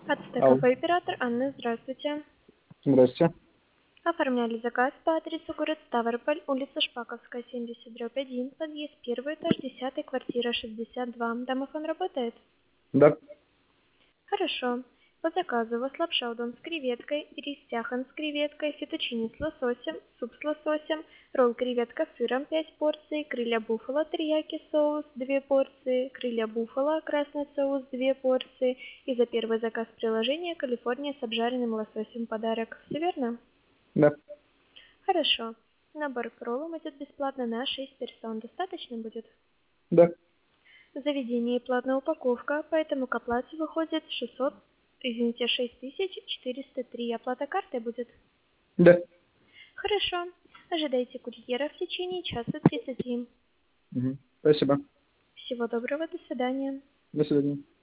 Алло. Ацтеков оператор Анна, здравствуйте. Здрасте. Оформляли заказ по адресу город Ставрополь, улица Шпаковская, 70/1, подъезд 1, этаж 10, квартира 62. Домофон работает? Да. Хорошо. По заказу у вас лапша удон с креветкой, рис тяхан с креветкой, фетучини с лососем, суп с лососем, ролл креветка с сыром 5 порций, крылья буффало терияки соус 2 порции, крылья буффало красный соус 2 порции и за первый заказ приложения Калифорния с обжаренным лососем подарок. Все верно? Да. Хорошо. Набор к роллам идет бесплатно на 6 персон. Достаточно будет? Да. В заведении платная упаковка, поэтому к оплате выходит 6403. Оплата картой будет? Да. Хорошо. Ожидайте курьера в течение часа 30. Спасибо. Всего доброго, до свидания. До свидания.